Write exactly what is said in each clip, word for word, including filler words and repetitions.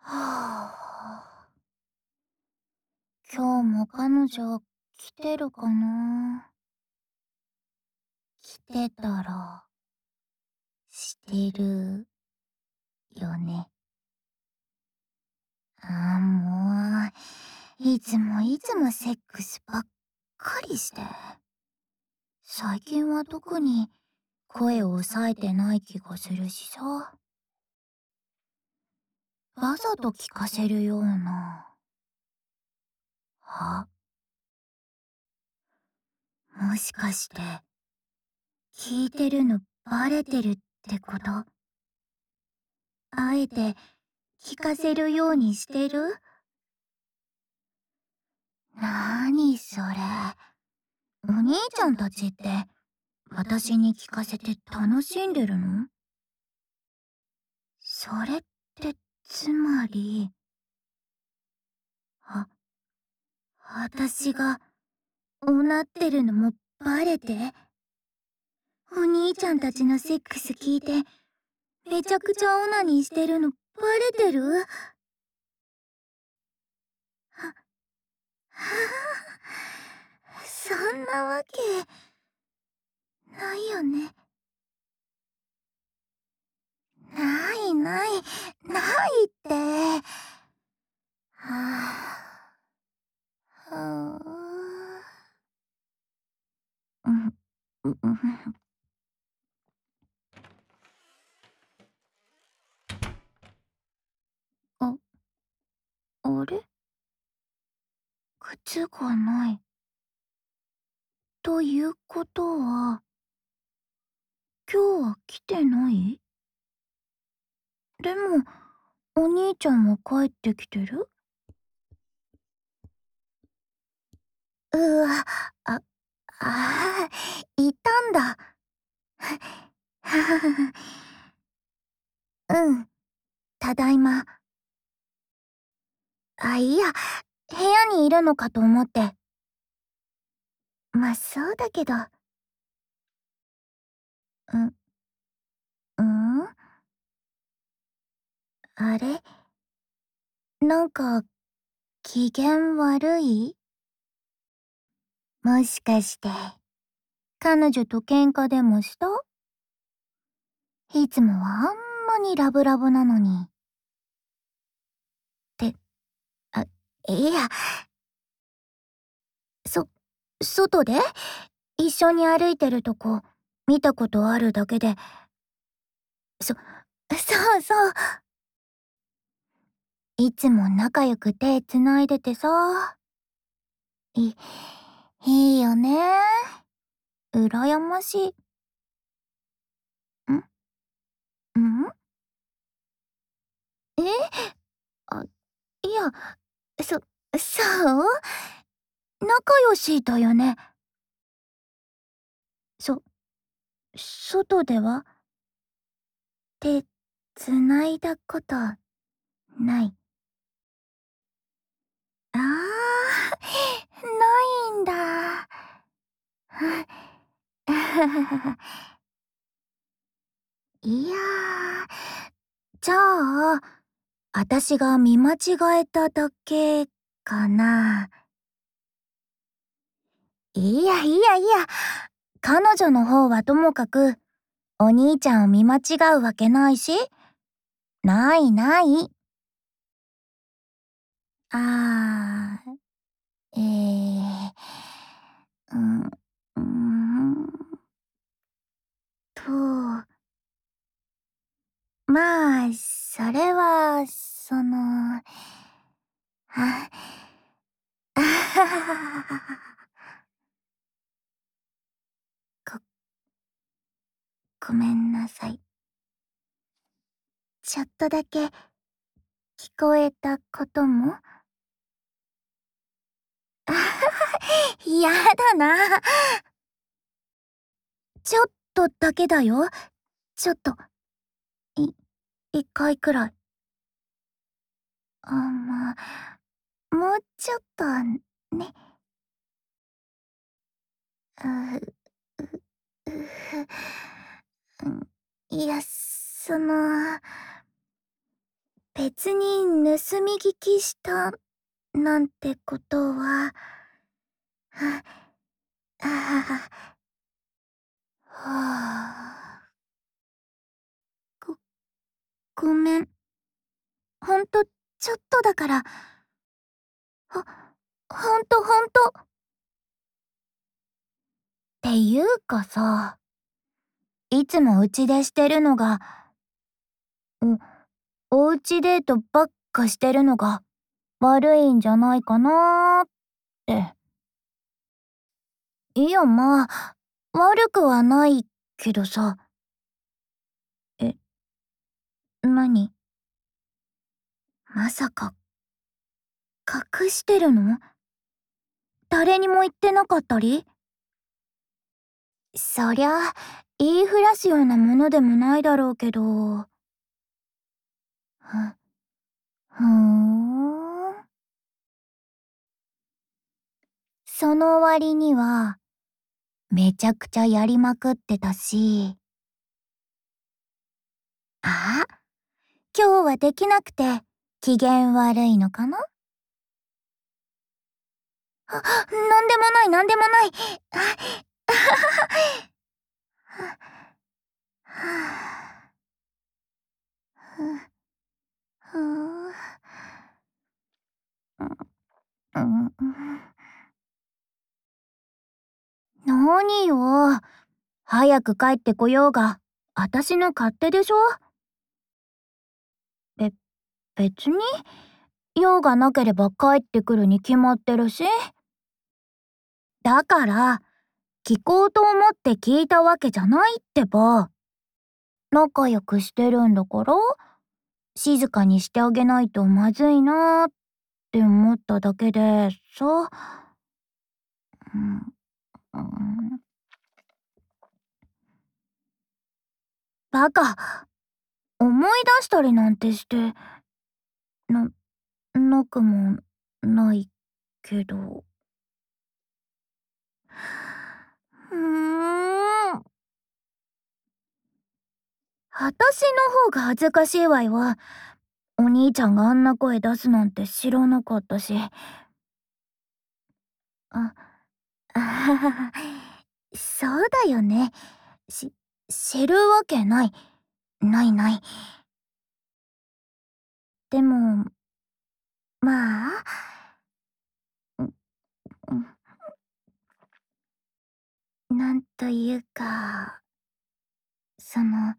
はあ。今日も彼女来てるかな。来てたら、してるよね。ああ、もう、いつもいつもセックスばっかりして。最近は特に声を抑えてない気がするしさ。わざと聞かせるような。あ、もしかして、聞いてるのバレてるってこと？あえて聞かせるようにしてる？なーにそれ。お兄ちゃんたちって私に聞かせて楽しんでるの？それってつまり、あ、私がおなってるのもバレて、お兄ちゃんたちのセックス聞いてめちゃくちゃオナニーしてるのバレてる？は、はあ、そんなわけないよね。ないない、ないって。はあ、はあ。うん、う、うん。あ、あれ？靴がない。ということは、今日は来てない？でも、お兄ちゃんは帰ってきてる？うわ、あ、ああ、いたんだ。うん、ただいま。あ、いや、部屋にいるのかと思って。まあ、そうだけど。ん、ん？あれ？なんか、機嫌悪い？もしかして、彼女と喧嘩でもした？いつもはあんまにラブラブなのに。って、あ、いや、そ、外で一緒に歩いてるとこ見たことあるだけで。そ、そうそう。いつも仲良く手繋いでてさ。い、いいよね。羨ましい。ん？ん？え？あ、いや、そ、そう？仲良しだよね。そ、外では手繋いだことない？ああ、ないんだ。いや、じゃあ、あたしが見間違えただけかな。いやいやいや、彼女の方はともかく、お兄ちゃんを見間違うわけないし。ないない。あー、えー、うん、うーんと、まあ、それは、その、あ、あはははは。ご、ごめんなさい。ちょっとだけ聞こえたことも？あはは、やだな。ちょっとだけだよ。ちょっと。い、一回くらい。あ、まあ、もうちょっと、ね。う、う、うふ、うん、いや、その、 別に盗み聞きしたなんてことは、は、あははご、ごめん。ほんと、ちょっとだから。ほ、ほんとほんと。っていうかさ、いつもうちでしてるのが、お、おうちデートばっかしてるのが悪いんじゃないかなーって。いや、まあ、悪くはないけどさ。え、なに？まさか、隠してるの？誰にも言ってなかったり？そりゃ、言いふらすようなものでもないだろうけど。ふ、ふーん。その割には、めちゃくちゃやりまくってたし。あ、今日はできなくて機嫌悪いのかな？あ、なんでもないなんでもない。あ、あははは。は、はあ。ふ、ふー。うん、うん、うん。なによ。早く帰ってこようが、あたしの勝手でしょ。べ、別に、用がなければ帰ってくるに決まってるし。だから、聞こうと思って聞いたわけじゃないってば。仲良くしてるんだから、静かにしてあげないとまずいなーって思っただけでさ。うん、うん。バカ。思い出したりなんてして、な、なくもないけど。うーん。あたしの方が恥ずかしいわよ。お兄ちゃんがあんな声出すなんて知らなかったし。あ、あははは。そうだよね。し、知るわけない。ないない。でも、まあ。う、うん。なんというか、その、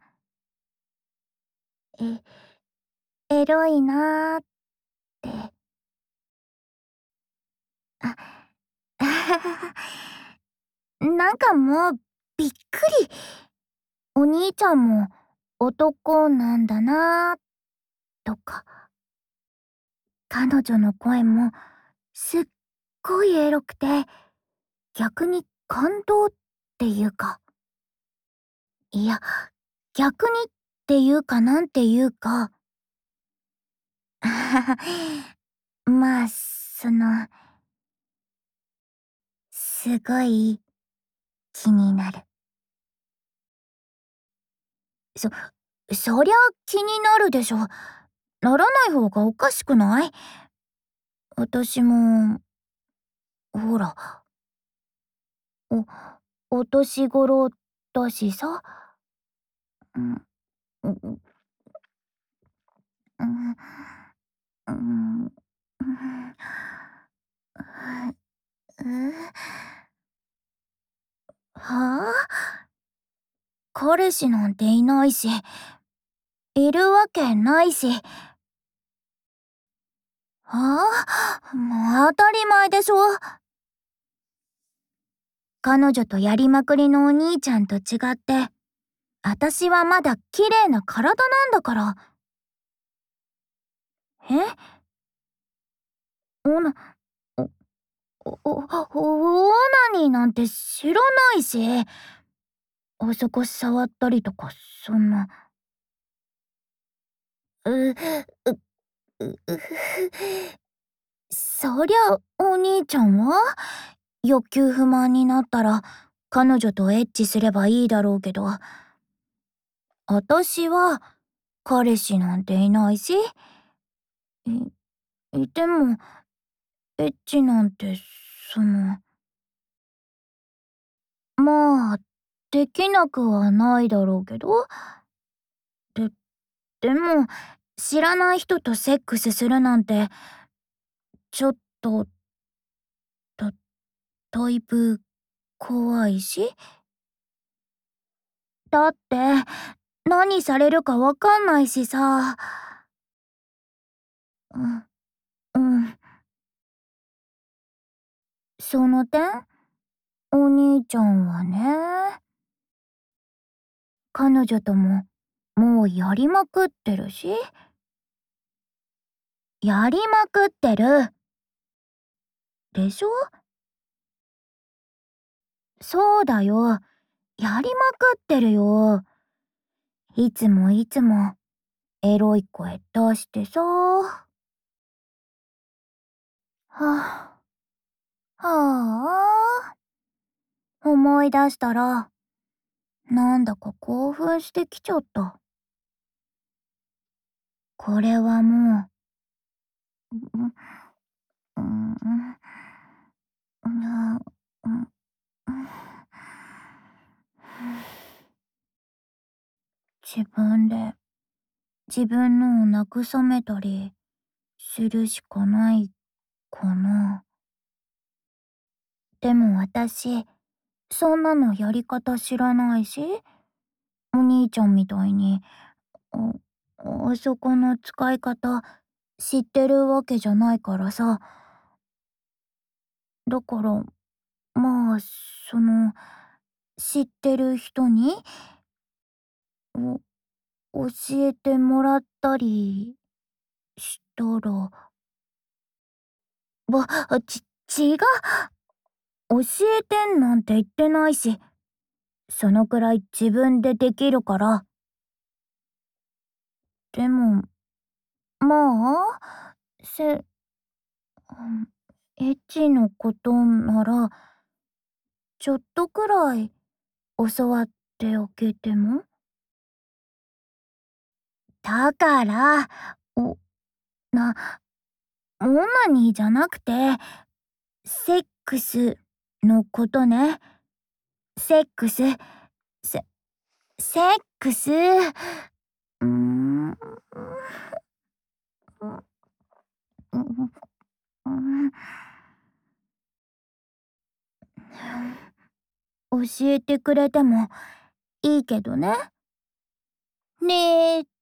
え、エロいなーって。あ、あははは。なんかもう、びっくり。お兄ちゃんも男なんだなーとか。彼女の声もすっごいエロくて、逆に感動っていうか。いや、逆にっていうかなんていうか。まあ、その、すごい気になる。そ、そりゃ気になるでしょ。ならない方がおかしくない？私も、ほら、お、お年頃だしさ。うん、うん、うん、うん、うん、う、はあ？彼氏なんていないし、いるわけないし。はあ？もう当たり前でしょ。彼女とやりまくりのお兄ちゃんと違って、あたしはまだ綺麗な体なんだから。え？おな、お、お、お、お、オナニーなんて知らないし。あそこ触ったりとか、そんな。う、う、う、うふふ。そりゃ、お兄ちゃんは欲求不満になったら、彼女とエッチすればいいだろうけど。あたしは、彼氏なんていないし、 い、でも、エッチなんて、その、まあ、できなくはないだろうけど。で、でも、知らない人とセックスするなんて、ちょっと、だ、だいぶ怖いし。だって、何されるかわかんないしさ。うん、うん。その点、お兄ちゃんはね、彼女とも、もうやりまくってるし。やりまくってる。でしょ？そうだよ。やりまくってるよ。いつもいつも、エロい声出してさ。はあ、はあ。思い出したら、なんだか興奮してきちゃった。これはもう、う、う、うん、うん、うん、自分で、自分のを慰めたり、するしかないかな。でも私、そんなのやり方知らないし、お兄ちゃんみたいに、あ、あそこの使い方知ってるわけじゃないからさ。だから、まあ、その、知ってる人に、お、教えてもらったりしたら、わ、ち、違う。教えてんなんて言ってないし、そのくらい自分でできるから。でも、まあ、せ、うん、エッチのことなら、ちょっとくらい教わっておけても。だから、お、な、オナニーじゃなくて、セックスのことね。セックス、セ、セックス。うーん。うんうん、教えてくれてもいいけどね。ねえ